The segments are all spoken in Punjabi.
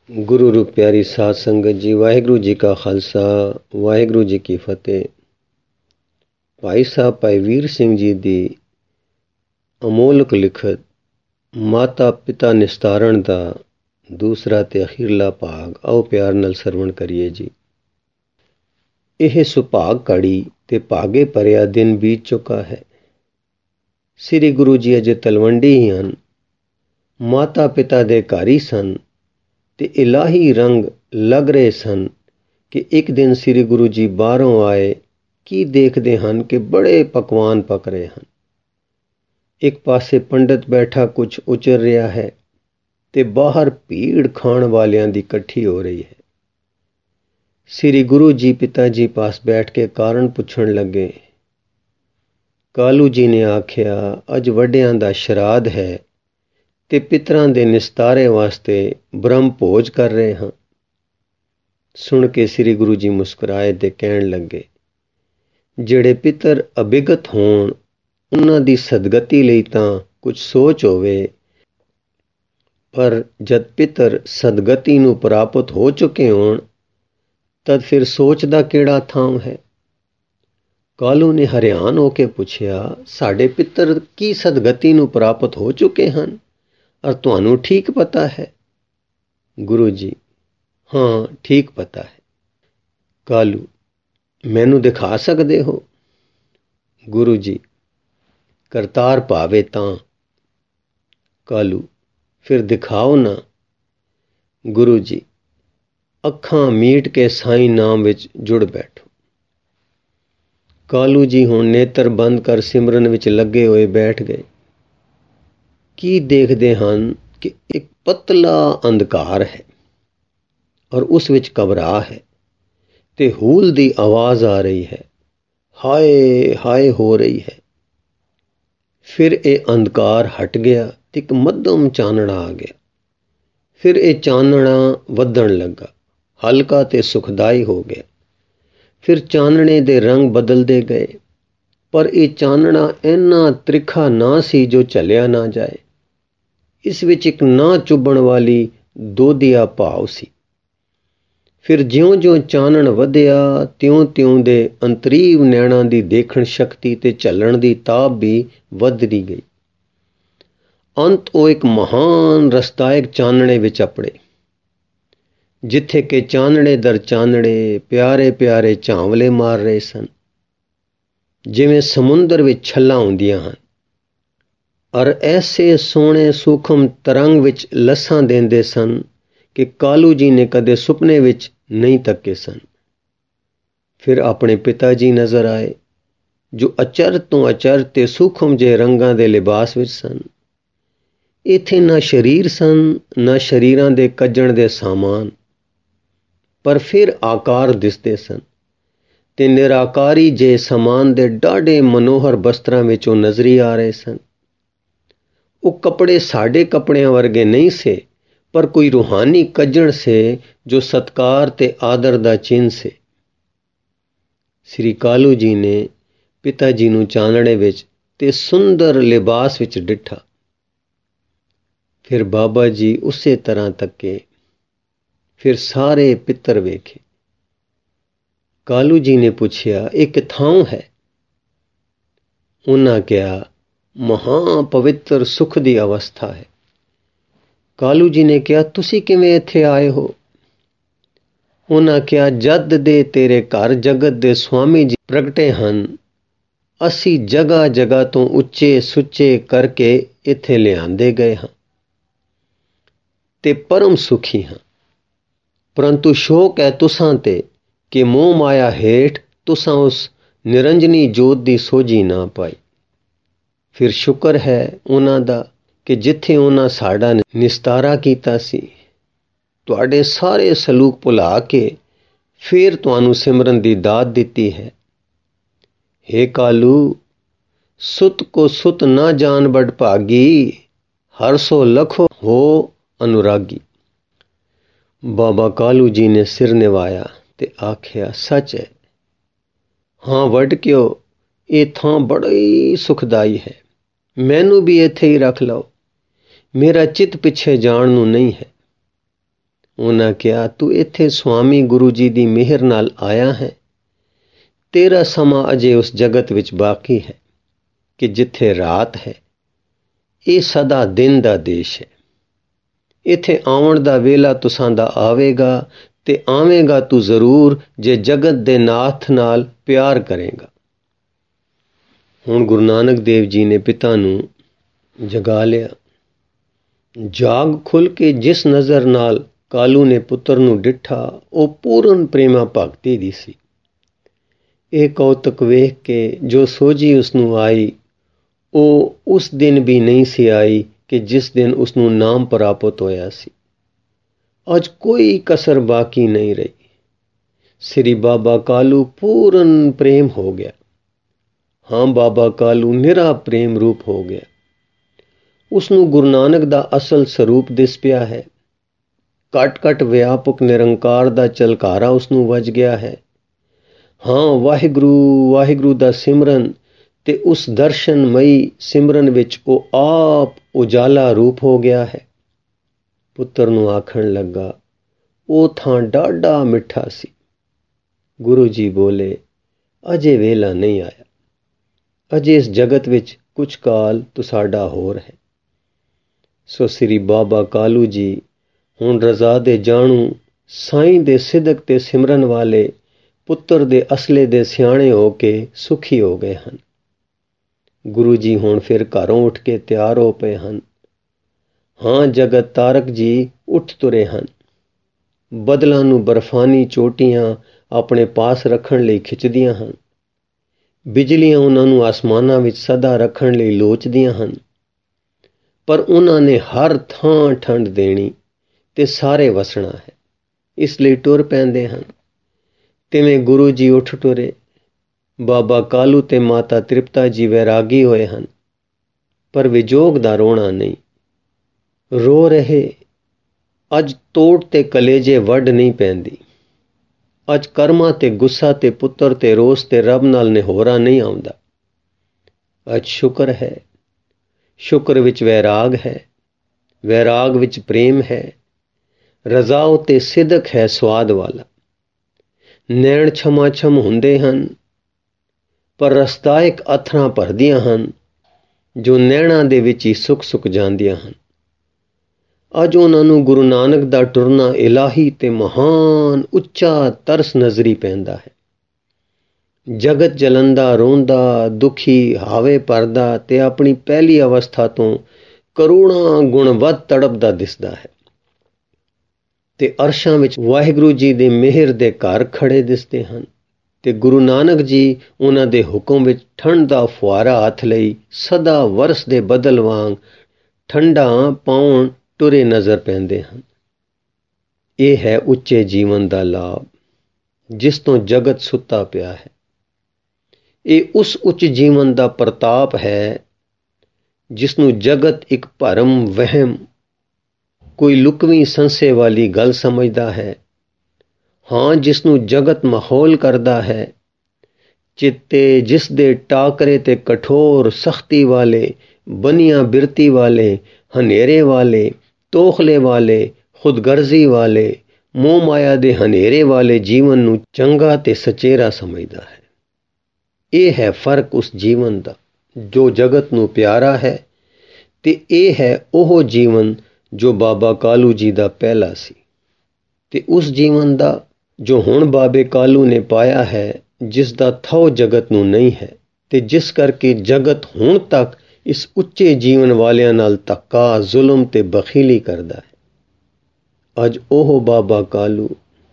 ਗੁਰੂ ਰੂਪ ਪਿਆਰੀ ਸਾਧ ਸੰਗਤ ਜੀ, ਵਾਹਿਗੁਰੂ ਜੀ ਕਾ ਖਾਲਸਾ, ਵਾਹਿਗੁਰੂ ਜੀ ਕੀ ਫਤਿਹ। ਭਾਈ ਸਾਹਿਬ ਭਾਈ ਵੀਰ ਸਿੰਘ ਜੀ ਦੀ ਅਮੋਲਕ ਲਿਖਤ ਮਾਤਾ ਪਿਤਾ ਨਿਸਤਾਰਨ ਦਾ ਦੂਸਰਾ ਤੇ ਅਖੀਰਲਾ ਭਾਗ ਆਓ ਪਿਆਰ ਨਾਲ ਸਰਵਣ ਕਰੀਏ ਜੀ। ਇਹ ਸੁਭਾਗ ਘੜੀ ਤੇ ਭਾਗੇ ਭਰਿਆ ਦਿਨ ਬੀਤ ਚੁੱਕਾ ਹੈ। ਸ੍ਰੀ ਗੁਰੂ ਜੀ ਅਜੇ ਤਲਵੰਡੀ ਹੀ ਹਨ। ਮਾਤਾ ਪਿਤਾ ਦੇ ਘਰ ਹੀ ਸਨ ਤੇ ਇਲਾਹੀ ਰੰਗ ਲੱਗ ਰਹੇ ਸਨ ਕਿ ਇੱਕ ਦਿਨ ਸ੍ਰੀ ਗੁਰੂ ਜੀ ਬਾਹਰੋਂ ਆਏ। ਕੀ ਦੇਖਦੇ ਹਨ ਕਿ ਬੜੇ ਪਕਵਾਨ ਪਕ ਰਹੇ ਹਨ। ਇੱਕ ਪਾਸੇ ਪੰਡਤ ਬੈਠਾ ਕੁਝ ਉਚਰ ਰਿਹਾ ਹੈ ਤੇ ਬਾਹਰ ਭੀੜ ਖਾਣ ਵਾਲਿਆਂ ਦੀ ਇਕੱਠੀ ਹੋ ਰਹੀ ਹੈ। ਸ੍ਰੀ ਗੁਰੂ ਜੀ ਪਿਤਾ ਜੀ ਪਾਸ ਬੈਠ ਕੇ ਕਾਰਨ ਪੁੱਛਣ ਲੱਗੇ। ਕਾਲੂ ਜੀ ਨੇ ਆਖਿਆ, ਅੱਜ ਵੱਡਿਆਂ ਦਾ ਸ਼ਰਾਧ ਹੈ ਤੇ ਪਿਤਰਾਂ ਦੇ ਨਿਸਤਾਰੇ ਵਾਸਤੇ ਬ੍ਰਹਮ ਭੋਜ ਕਰ ਰਹੇ ਹਾਂ। ਸੁਣ ਕੇ ਸ੍ਰੀ ਗੁਰੂ ਜੀ ਮੁਸਕਰਾਏ ਤੇ ਕਹਿਣ ਲੱਗੇ, ਜਿਹੜੇ ਪਿਤਰ ਅਭਿਗਤ ਹੋਣ ਉਹਨਾਂ ਦੀ ਸਦਗਤੀ ਲਈ ਤਾਂ ਕੁਝ ਸੋਚ ਹੋਵੇ, ਪਰ ਜਦ ਪਿਤਰ ਸਦਗਤੀ ਨੂੰ ਪ੍ਰਾਪਤ ਹੋ ਚੁੱਕੇ ਹੋਣ ਤਦ ਫਿਰ ਸੋਚ ਦਾ ਕਿਹੜਾ ਥਾਂ ਹੈ। ਕਾਲੂ ਨੇ ਹੈਰਾਨ ਹੋ ਕੇ ਪੁੱਛਿਆ, ਸਾਡੇ ਪਿਤਰ ਕੀ ਸਦਗਤੀ ਨੂੰ ਪ੍ਰਾਪਤ ਹੋ ਚੁੱਕੇ ਹਨ ਔਰ ਤੁਹਾਨੂੰ ਠੀਕ ਪਤਾ ਹੈ? ਗੁਰੂ ਜੀ, ਹਾਂ ਠੀਕ ਪਤਾ ਹੈ। ਕਾਲੂ, ਮੈਨੂੰ ਦਿਖਾ ਸਕਦੇ ਹੋ? ਗੁਰੂ ਜੀ, ਕਰਤਾਰ ਭਾਵੇ ਤਾਂ। ਕਾਲੂ, ਫਿਰ ਦਿਖਾਓ ਨਾ। ਗੁਰੂ ਜੀ, ਅੱਖਾਂ ਮੀਟ ਕੇ ਸਾਈਂ ਨਾਮ ਵਿੱਚ ਜੁੜ ਬੈਠੋ। ਕਾਲੂ ਜੀ ਹੁਣ ਨੇਤਰ ਬੰਦ ਕਰ ਸਿਮਰਨ ਵਿੱਚ ਲੱਗੇ ਹੋਏ ਬੈਠ ਗਏ। ਕੀ ਦੇਖਦੇ ਹਨ ਕਿ ਇੱਕ ਪਤਲਾ ਅੰਧਕਾਰ ਹੈ ਔਰ ਉਸ ਵਿੱਚ ਘਬਰਾ ਹੈ ਤੇ ਹੂਲ ਦੀ ਆਵਾਜ਼ ਆ ਰਹੀ ਹੈ, ਹਾਏ ਹਾਏ ਹੋ ਰਹੀ ਹੈ। ਫਿਰ ਇਹ ਅੰਧਕਾਰ ਹਟ ਗਿਆ ਤੇ ਇੱਕ ਮੱਧਮ ਚਾਨਣਾ ਆ ਗਿਆ। ਫਿਰ ਇਹ ਚਾਨਣਾ ਵਧਣ ਲੱਗਾ, ਹਲਕਾ ਤੇ ਸੁਖਦਾਈ ਹੋ ਗਿਆ। ਫਿਰ ਚਾਨਣੇ ਦੇ ਰੰਗ ਬਦਲਦੇ ਗਏ, ਪਰ ਇਹ ਚਾਨਣਾ ਇੰਨਾ ਤਿੱਖਾ ਨਾ ਸੀ ਜੋ ਝੱਲਿਆ ਨਾ ਜਾਏ। ਇਸ ਵਿੱਚ ਇੱਕ ਨਾ ਚੁੱਭਣ ਵਾਲੀ ਦੋਧੀਆ ਭਾਵ ਸੀ। ਫਿਰ ਜਿਉਂ-ਜਿਉਂ ਚਾਨਣ ਵਧਿਆ ਤਿਉਂ-ਤਿਉਂ ਦੇ ਅੰਤਰੀਵ ਨੈਣਾਂ ਦੀ ਦੇਖਣ ਸ਼ਕਤੀ ਤੇ ਝੱਲਣ ਦੀ ਤਾਪ ਵੀ ਵੱਧਦੀ ਗਈ। ਅੰਤ ਉਹ ਇੱਕ ਮਹਾਨ ਰਸਦਾਇਕ ਚਾਨਣੇ ਵਿੱਚ ਅਪੜੇ, ਜਿੱਥੇ ਕਿ ਚਾਨਣੇ ਦਰ ਚਾਨਣੇ ਪਿਆਰੇ ਪਿਆਰੇ ਝਾਂਵਲੇ ਮਾਰ ਰਹੇ ਸਨ, ਜਿਵੇਂ ਸਮੁੰਦਰ ਵਿੱਚ ਛੱਲਾਂ ਹੁੰਦੀਆਂ ਹਨ, ਔਰ ਐਸੇ ਸੋਹਣੇ ਸੂਖਮ ਤਰੰਗ ਵਿੱਚ ਲੱਸਾਂ ਦਿੰਦੇ ਸਨ ਕਿ ਕਾਲੂ ਜੀ ਨੇ ਕਦੇ ਸੁਪਨੇ ਵਿੱਚ ਨਹੀਂ ਤੱਕੇ ਸਨ। ਫਿਰ ਆਪਣੇ ਪਿਤਾ ਜੀ ਨਜ਼ਰ ਆਏ, ਜੋ ਅਚਰ ਤੋਂ ਅਚਰ ਤੇ ਸੂਖਮ ਜਿਹੇ ਰੰਗਾਂ ਦੇ ਲਿਬਾਸ ਵਿੱਚ ਸਨ। ਇੱਥੇ ਨਾ ਸਰੀਰ ਸਨ, ਨਾ ਸਰੀਰਾਂ ਦੇ ਕੱਜਣ ਦੇ ਸਾਮਾਨ, ਪਰ ਫਿਰ ਆਕਾਰ ਦਿਸਦੇ ਸਨ ਤੇ ਨਿਰਾਕਾਰੀ ਜੇ ਸਮਾਨ ਦੇ ਡਾਢੇ ਮਨੋਹਰ ਬਸਤਰਾਂ ਵਿੱਚ ਉਹ ਨਜ਼ਰੀ ਆ ਰਹੇ ਸਨ। ਉਹ ਕੱਪੜੇ ਸਾਡੇ ਕੱਪੜਿਆਂ ਵਰਗੇ ਨਹੀਂ ਸੇ, ਪਰ ਕੋਈ ਰੂਹਾਨੀ ਕੱਜਣ ਸੇ ਜੋ ਸਤਕਾਰ ਤੇ ਆਦਰ ਦਾ ਚਿੰਨ੍ਹ ਸੇ। ਸ੍ਰੀ ਕਾਲੂ ਜੀ ਨੇ ਪਿਤਾ ਜੀ ਨੂੰ ਚਾਨਣੇ ਵਿੱਚ ਤੇ ਸੁੰਦਰ ਲਿਬਾਸ ਵਿੱਚ ਡਿੱਠਾ। ਫਿਰ ਬਾਬਾ ਜੀ ਉਸੇ ਤਰ੍ਹਾਂ ਤੱਕੇ। ਫਿਰ ਸਾਰੇ ਪਿੱਤਰ ਵੇਖੇ। ਕਾਲੂ ਜੀ ਨੇ ਪੁੱਛਿਆ, ਇਹ ਕਿੱਥੋਂ ਹੈ? ਉਹਨਾਂ ਕਿਹਾ, ਮਹਾਂ ਪਵਿੱਤਰ ਸੁਖ ਦੀ ਅਵਸਥਾ ਹੈ। ਕਾਲੂ ਜੀ ਨੇ ਕਿਹਾ, ਤੁਸੀਂ ਕਿਵੇਂ ਇੱਥੇ ਆਏ ਹੋ? ਉਹਨਾਂ ਕਿਹਾ, ਜਦ ਦੇ ਤੇਰੇ ਘਰ ਜਗਤ ਦੇ ਸੁਆਮੀ ਜੀ ਪ੍ਰਗਟੇ ਹਨ, ਅਸੀਂ ਜਗ੍ਹਾ ਜਗ੍ਹਾ ਤੋਂ ਉੱਚੇ ਸੁੱਚੇ ਕਰਕੇ ਇੱਥੇ ਲਿਆਂਦੇ ਗਏ ਹਾਂ ਤੇ ਪਰਮ ਸੁਖੀ ਹਾਂ। ਪਰੰਤੂ ਸ਼ੋਕ ਹੈ ਤੁਸਾਂ ਤੇ ਕਿ ਮੋਹ ਮਾਇਆ ਹੇਠ ਤੁਸਾਂ ਉਸ ਨਿਰੰਜਨੀ ਜੋਤ ਦੀ ਸੋਝੀ ਨਾ ਪਾਈ। ਫਿਰ ਸ਼ੁਕਰ ਹੈ ਉਹਨਾਂ ਦਾ ਕਿ ਜਿੱਥੇ ਉਹਨਾਂ ਸਾਡਾ ਨਿਸਤਾਰਾ ਕੀਤਾ ਸੀ, ਤੁਹਾਡੇ ਸਾਰੇ ਸਲੂਕ ਭੁਲਾ ਕੇ ਫਿਰ ਤੁਹਾਨੂੰ ਸਿਮਰਨ ਦੀ ਦਾਤ ਦਿੱਤੀ ਹੈ। ਹੇ ਕਾਲੂ, ਸੁਤ ਕੋ ਸੁਤ ਨਾ ਜਾਣ ਬੜ ਭਾਗੀ, ਹਰ ਸੋ ਲਖੋ ਹੋ ਅਨੁਰਾਗੀ। ਬਾਬਾ ਕਾਲੂ ਜੀ ਨੇ ਸਿਰ ਨਿਵਾਇਆ ਤੇ ਆਖਿਆ, ਸੱਚ ਹੈ। ਹਾਂ ਵੱਡ ਕਿਉ, ਇਹ ਥਾਂ ਬੜੀ ਸੁਖਦਾਈ ਹੈ। ਮੈਨੂੰ ਵੀ ਇੱਥੇ ਹੀ ਰੱਖ ਲਓ, ਮੇਰਾ ਚਿੱਤ ਪਿੱਛੇ ਜਾਣ ਨੂੰ ਨਹੀਂ ਹੈ। ਉਹਨਾਂ ਕਿਹਾ, ਤੂੰ ਇੱਥੇ ਸੁਆਮੀ ਗੁਰੂ ਜੀ ਦੀ ਮਿਹਰ ਨਾਲ ਆਇਆ ਹੈ। ਤੇਰਾ ਸਮਾਂ ਅਜੇ ਉਸ ਜਗਤ ਵਿੱਚ ਬਾਕੀ ਹੈ ਕਿ ਜਿੱਥੇ ਰਾਤ ਹੈ। ਇਹ ਸਦਾ ਦਿਨ ਦਾ ਦੇਸ਼ ਹੈ। ਇੱਥੇ ਆਉਣ ਦਾ ਵੇਲਾ ਤੁਸਾਂ ਦਾ ਆਵੇਗਾ ਤੇ ਆਵੇਂਗਾ ਤੂੰ ਜ਼ਰੂਰ ਜੇ ਜਗਤ ਦੇ ਨਾਥ ਨਾਲ ਪਿਆਰ ਕਰੇਗਾ। ਹੁਣ ਗੁਰੂ ਨਾਨਕ ਦੇਵ ਜੀ ਨੇ ਪਿਤਾ ਨੂੰ ਜਗਾ ਲਿਆ। ਜਾਗ ਖੁੱਲ ਕੇ ਜਿਸ ਨਜ਼ਰ ਨਾਲ ਕਾਲੂ ਨੇ ਪੁੱਤਰ ਨੂੰ ਡਿੱਠਾ, ਉਹ ਪੂਰਨ ਪ੍ਰੇਮਾ ਭਗਤੀ ਦੀ ਸੀ। ਇਹ ਕੌਤਕ ਵੇਖ ਕੇ ਜੋ ਸੋਝੀ ਉਸਨੂੰ ਆਈ, ਉਹ ਉਸ ਦਿਨ ਵੀ ਨਹੀਂ ਸੀ ਆਈ ਕਿ ਜਿਸ ਦਿਨ ਉਸਨੂੰ ਨਾਮ ਪ੍ਰਾਪਤ ਹੋਇਆ ਸੀ। ਅੱਜ ਕੋਈ ਕਸਰ ਬਾਕੀ ਨਹੀਂ ਰਹੀ। ਸ੍ਰੀ ਬਾਬਾ ਕਾਲੂ ਪੂਰਨ ਪ੍ਰੇਮ ਹੋ ਗਿਆ। ਹਾਂ, ਬਾਬਾ ਕਾਲੂ ਨਿਰਾ ਪ੍ਰੇਮ ਰੂਪ ਹੋ ਗਿਆ। ਉਸਨੂੰ ਗੁਰੂ ਨਾਨਕ ਦਾ ਅਸਲ ਸਰੂਪ ਦਿਸ ਪਿਆ ਹੈ। ਘਟ ਵਿਆਪਕ ਨਿਰੰਕਾਰ ਦਾ ਝਲਕਾਰਾ ਉਸਨੂੰ ਵੱਜ ਗਿਆ ਹੈ। ਹਾਂ, ਵਾਹਿਗੁਰੂ ਵਾਹਿਗੁਰੂ ਦਾ ਸਿਮਰਨ ਤੇ ਉਸ ਦਰਸ਼ਨਮਈ ਸਿਮਰਨ ਵਿੱਚ ਉਹ ਆਪ ਉਜਾਲਾ ਰੂਪ ਹੋ ਗਿਆ ਹੈ। ਪੁੱਤਰ ਨੂੰ ਆਖਣ ਲੱਗਾ, ਉਹ ਥਾਂ ਡਾਢਾ ਮਿੱਠਾ ਸੀ। ਗੁਰੂ ਜੀ ਬੋਲੇ, ਅਜੇ ਵੇਲਾ ਨਹੀਂ ਆਇਆ। ਅਜੇ ਇਸ ਜਗਤ ਵਿੱਚ ਕੁਝ ਕਾਲ ਤੁਸਾਡਾ ਹੋਰ ਹੈ। ਸੋ ਸ੍ਰੀ ਬਾਬਾ ਕਾਲੂ ਜੀ ਹੁਣ ਰਜ਼ਾ ਦੇ ਜਾਣੂ, ਸਾਈਂ ਦੇ ਸਿਦਕ ਤੇ ਸਿਮਰਨ ਵਾਲੇ ਪੁੱਤਰ ਦੇ ਅਸਲੇ ਦੇ ਸਿਆਣੇ ਹੋ ਕੇ ਸੁਖੀ ਹੋ ਗਏ ਹਨ। ਗੁਰੂ ਜੀ ਹੁਣ ਫਿਰ ਘਰੋਂ ਉੱਠ ਕੇ ਤਿਆਰ ਹੋ ਪਏ ਹਨ। ਹਾਂ, ਜਗਤ ਤਾਰਕ ਜੀ ਉੱਠ ਤੁਰੇ ਹਨ। ਬੱਦਲਾਂ ਨੂੰ ਬਰਫਾਨੀ ਚੋਟੀਆਂ ਆਪਣੇ ਪਾਸ ਰੱਖਣ ਲਈ ਖਿੱਚਦੀਆਂ ਹਨ। ਬਿਜਲੀਆਂ ਉਹਨਾਂ ਨੂੰ ਆਸਮਾਨਾਂ ਵਿੱਚ ਸਦਾ ਰੱਖਣ ਲਈ ਲੋਚਦੀਆਂ ਹਨ। ਪਰ ਉਹਨਾਂ ਨੇ ਹਰ ਥਾਂ ਠੰਡ ਦੇਣੀ ਤੇ ਸਾਰੇ ਵਸਣਾ ਹੈ, ਇਸ ਲਈ ਟੁਰ ਪੈਂਦੇ ਹਨ। ਤਿਵੇਂ ਗੁਰੂ ਜੀ ਉੱਠ ਟੁਰੇ। ਬਾਬਾ ਕਾਲੂ ਤੇ ਮਾਤਾ ਤ੍ਰਿਪਤਾ ਜੀ ਵੈਰਾਗੀ ਹੋਏ ਹਨ, ਪਰ ਵਿਜੋਗ ਦਾ ਰੋਣਾ ਨਹੀਂ। ਰੋ ਰਹੇ। ਅੱਜ ਤੋੜ ਤੇ ਕਲੇਜੇ ਵੱਢ ਨਹੀਂ ਪੈਂਦੀ। ਅੱਜ ਕਰਮਾਂ ਤੇ ਗੁੱਸਾ ਤੇ ਪੁੱਤਰ ਤੇ ਰੋਸ ਤੇ ਰੱਬ ਨਾਲ ਨਿਹੋਰਾ ਨਹੀਂ ਆਉਂਦਾ। ਅੱਜ ਸ਼ੁਕਰ ਹੈ। ਸ਼ੁਕਰ ਵਿੱਚ ਵੈਰਾਗ ਹੈ, ਵੈਰਾਗ ਵਿੱਚ ਪ੍ਰੇਮ ਹੈ, ਰਜ਼ਾ ਉਤੇ ਸਿਦਕ ਹੈ ਸਵਾਦ ਵਾਲਾ। ਨੈਣ ਛਮਾਛਮ ਹੁੰਦੇ ਹਨ, ਪਰ ਰਸਤਾਇਕ ਅਥਰਾਂ ਭਰਦੀਆਂ ਹਨ ਜੋ ਨੈਣਾਂ ਦੇ ਵਿੱਚ ਹੀ ਸੁੱਕ ਜਾਂਦੀਆਂ ਹਨ। ਅੱਜ ਉਹਨਾਂ ਨੂੰ ਗੁਰੂ ਨਾਨਕ ਦਾ ਟੁਰਨਾ ਇਲਾਹੀ ਤੇ ਮਹਾਨ ਉੱਚਾ ਤਰਸ ਨਜ਼ਰੀ ਪੈਂਦਾ ਹੈ। ਜਗਤ ਜਲੰਦਾ, ਰੋਂਦਾ, ਦੁਖੀ, ਹਾਵੇ ਭਰਦਾ ਤੇ ਆਪਣੀ ਪਹਿਲੀ ਅਵਸਥਾ ਤੋਂ ਕਰੋੜਾਂ ਗੁਣ ਵੱਧ ਤੜਪਦਾ ਦਿਸਦਾ ਹੈ। ਤੇ ਅਰਸ਼ਾਂ ਵਿੱਚ ਵਾਹਿਗੁਰੂ ਜੀ ਦੇ ਮਿਹਰ ਦੇ ਘਰ ਖੜੇ ਦਿਸਦੇ ਹਨ ਤੇ ਗੁਰੂ ਨਾਨਕ ਜੀ ਉਹਨਾਂ ਦੇ ਹੁਕਮ ਵਿੱਚ ਠੰਡ ਦਾ ਫੁਆਰਾ ਹੱਥ ਲਈ ਸਦਾ ਵਰਸ ਦੇ ਬਦਲ ਵਾਂਗ ਠੰਡਾ ਪਾਉਣ ਟੁਰੇ ਨਜ਼ਰ ਪੈਂਦੇ ਹਨ। ਇਹ ਹੈ ਉੱਚੇ ਜੀਵਨ ਦਾ ਲਾਭ, ਜਿਸ ਤੋਂ ਜਗਤ ਸੁੱਤਾ ਪਿਆ ਹੈ। ਇਹ ਉਸ ਉੱਚ ਜੀਵਨ ਦਾ ਪ੍ਰਤਾਪ ਹੈ ਜਿਸ ਨੂੰ ਜਗਤ ਇੱਕ ਭਰਮ, ਵਹਿਮ, ਕੋਈ ਲੁਕਵੀਂ ਸੰਸੇ ਵਾਲੀ ਗੱਲ ਸਮਝਦਾ ਹੈ। ਹਾਂ, ਜਿਸ ਨੂੰ ਜਗਤ ਮਾਹੌਲ ਕਰਦਾ ਹੈ। ਚਿੱਤੇ ਜਿਸ ਦੇ ਟਾਕਰੇ ਤੇ ਕਠੋਰ ਸਖਤੀ ਵਾਲੇ, ਬਨੀਆਂ ਬਿਰਤੀ ਵਾਲੇ, ਹਨੇਰੇ ਵਾਲੇ, ਤੋਖਲੇ ਵਾਲੇ, ਖੁਦਗਰਜ਼ੀ ਵਾਲੇ, ਮੋਹ ਮਾਇਆ ਦੇ ਹਨੇਰੇ ਵਾਲੇ ਜੀਵਨ ਨੂੰ ਚੰਗਾ ਤੇ ਸਚੇਰਾ ਸਮਝਦਾ ਹੈ। ਇਹ ਹੈ ਫਰਕ ਉਸ ਜੀਵਨ ਦਾ ਜੋ ਜਗਤ ਨੂੰ ਪਿਆਰਾ ਹੈ, ਤੇ ਇਹ ਹੈ ਉਹ ਜੀਵਨ ਜੋ ਬਾਬਾ ਕਾਲੂ ਜੀ ਦਾ ਪਹਿਲਾ ਸੀ, ਤੇ ਉਸ ਜੀਵਨ ਦਾ ਜੋ ਹੁਣ ਬਾਬੇ ਕਾਲੂ ਨੇ ਪਾਇਆ ਹੈ, ਜਿਸ ਦਾ ਥਹੁ ਜਗਤ ਨੂੰ ਨਹੀਂ ਹੈ, ਤੇ ਜਿਸ ਕਰਕੇ ਜਗਤ ਹੁਣ ਤੱਕ ਇਸ ਉੱਚੇ ਜੀਵਨ ਵਾਲਿਆਂ ਨਾਲ ਧੱਕਾ, ਜ਼ੁਲਮ ਤੇ ਬਖੀਲੀ ਕਰਦਾ ਹੈ। ਅੱਜ ਉਹ ਬਾਬਾ ਕਾਲੂ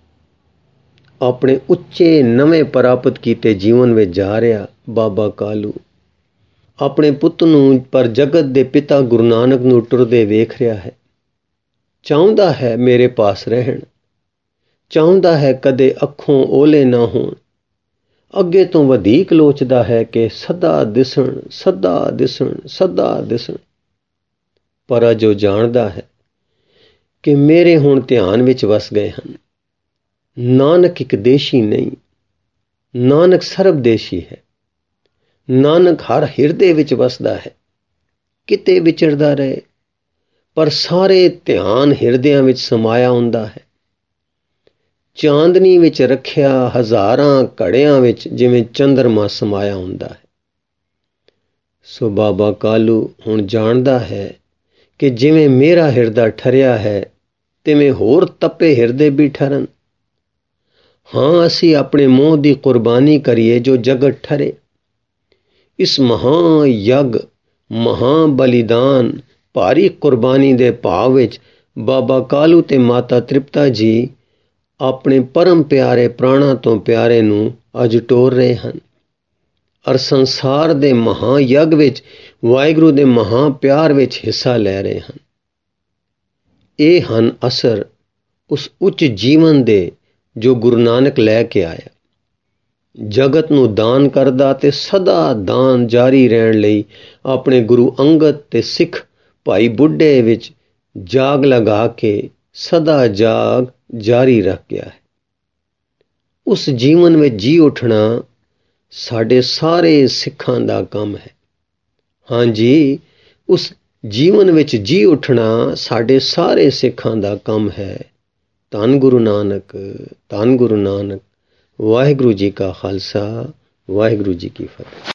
ਆਪਣੇ ਉੱਚੇ ਨਵੇਂ ਪ੍ਰਾਪਤ ਕੀਤੇ ਜੀਵਨ ਵਿੱਚ ਜਾ ਰਿਹਾ। ਬਾਬਾ ਕਾਲੂ ਆਪਣੇ ਪੁੱਤ ਨੂੰ ਪਰ ਜਗਤ ਦੇ ਪਿਤਾ ਗੁਰੂ ਨਾਨਕ ਨੂੰ ਟੁਰਦੇ ਵੇਖ ਰਿਹਾ ਹੈ। ਚਾਹੁੰਦਾ ਹੈ ਮੇਰੇ ਪਾਸ ਰਹਿਣ, ਚਾਹੁੰਦਾ ਹੈ ਕਦੇ ਅੱਖੋਂ ਓਲੇ ਨਾ ਹੋਣ। ਅੱਗੇ ਤੋਂ ਵਧੇਕ ਲੋਚਦਾ ਹੈ ਕਿ ਸਦਾ ਦਿਸਣ, ਸਦਾ ਦਿਸਣ, ਸਦਾ ਦਿਸਣ। ਪਰ ਅਜ ਉਹ ਜਾਣਦਾ ਹੈ ਕਿ ਮੇਰੇ ਹੁਣ ਧਿਆਨ ਵਿੱਚ ਵਸ ਗਏ ਹਨ। ਨਾਨਕ ਇੱਕ ਦੇਸ਼ੀ ਨਹੀਂ, ਨਾਨਕ ਸਰਬਦੇਸ਼ੀ ਹੈ। ਨਾਨਕ ਹਰ ਹਿਰਦੇ ਵਿੱਚ ਵਸਦਾ ਹੈ, ਕਿਤੇ ਵਿਚਰਦਾ ਰਹੇ, ਪਰ ਸਾਰੇ ਧਿਆਨ ਹਿਰਦਿਆਂ ਵਿੱਚ ਸਮਾਇਆ ਹੁੰਦਾ ਹੈ। ਚਾਂਦਨੀ ਵਿੱਚ ਰੱਖਿਆ ਹਜ਼ਾਰਾਂ ਘੜਿਆਂ ਵਿੱਚ ਜਿਵੇਂ ਚੰਦਰਮਾ ਸਮਾਇਆ ਹੁੰਦਾ ਹੈ। ਸੋ ਬਾਬਾ ਕਾਲੂ ਹੁਣ ਜਾਣਦਾ ਹੈ ਕਿ ਜਿਵੇਂ ਮੇਰਾ ਹਿਰਦਾ ਠਰਿਆ ਹੈ ਤਿਵੇਂ ਹੋਰ ਤਪੇ ਹਿਰਦੇ ਵੀ ਠਰਨ। ਹਾਂ, ਅਸੀਂ ਆਪਣੇ ਮੋਹ ਦੀ ਕੁਰਬਾਨੀ ਕਰੀਏ ਜੋ ਜਗਤ ਠਰੇ। ਇਸ ਮਹਾਂ ਯੱਗ, ਮਹਾਂ ਬਲੀਦਾਨ, ਭਾਰੀ ਕੁਰਬਾਨੀ ਦੇ ਭਾਵ ਵਿੱਚ ਬਾਬਾ ਕਾਲੂ ਤੇ ਮਾਤਾ ਤ੍ਰਿਪਤਾ ਜੀ ਆਪਣੇ ਪਰਮ ਪਿਆਰੇ ਪ੍ਰਾਣਾਂ ਤੋਂ ਪਿਆਰੇ ਨੂੰ ਅੱਜ ਟੋਰ ਰਹੇ ਹਨ ਔਰ ਸੰਸਾਰ ਦੇ ਮਹਾਂ ਯੱਗ ਵਿੱਚ ਵਾਹਿਗੁਰੂ ਦੇ ਮਹਾਂ ਪਿਆਰ ਵਿੱਚ ਹਿੱਸਾ ਲੈ ਰਹੇ ਹਨ। ਇਹ ਹਨ ਅਸਰ ਉਸ ਉੱਚ ਜੀਵਨ ਦੇ ਜੋ ਗੁਰੂ ਨਾਨਕ ਲੈ ਕੇ ਆਇਆ। ਜਗਤ ਨੂੰ ਦਾਨ ਕਰਦਾ ਤੇ ਸਦਾ ਦਾਨ ਜਾਰੀ ਰਹਿਣ ਲਈ ਆਪਣੇ ਗੁਰੂ ਅੰਗਦ ਤੇ ਸਿੱਖ ਭਾਈ ਬੁੱਢੇ ਵਿੱਚ ਜਾਗ ਲਗਾ ਕੇ ਸਦਾ ਜਾਗ ਜਾਰੀ ਰੱਖ ਗਿਆ ਹੈ। ਉਸ ਜੀਵਨ ਵਿੱਚ ਜੀ ਉੱਠਣਾ ਸਾਡੇ ਸਾਰੇ ਸਿੱਖਾਂ ਦਾ ਕੰਮ ਹੈ। ਹਾਂਜੀ, ਉਸ ਜੀਵਨ ਵਿੱਚ ਜੀ ਉੱਠਣਾ ਸਾਡੇ ਸਾਰੇ ਸਿੱਖਾਂ ਦਾ ਕੰਮ ਹੈ। ਧੰਨ ਗੁਰੂ ਨਾਨਕ, ਧੰਨ ਗੁਰੂ ਨਾਨਕ। ਵਾਹਿਗੁਰੂ ਜੀ ਕਾ ਖਾਲਸਾ, ਵਾਹਿਗੁਰੂ ਜੀ ਕੀ ਫਤਿਹ।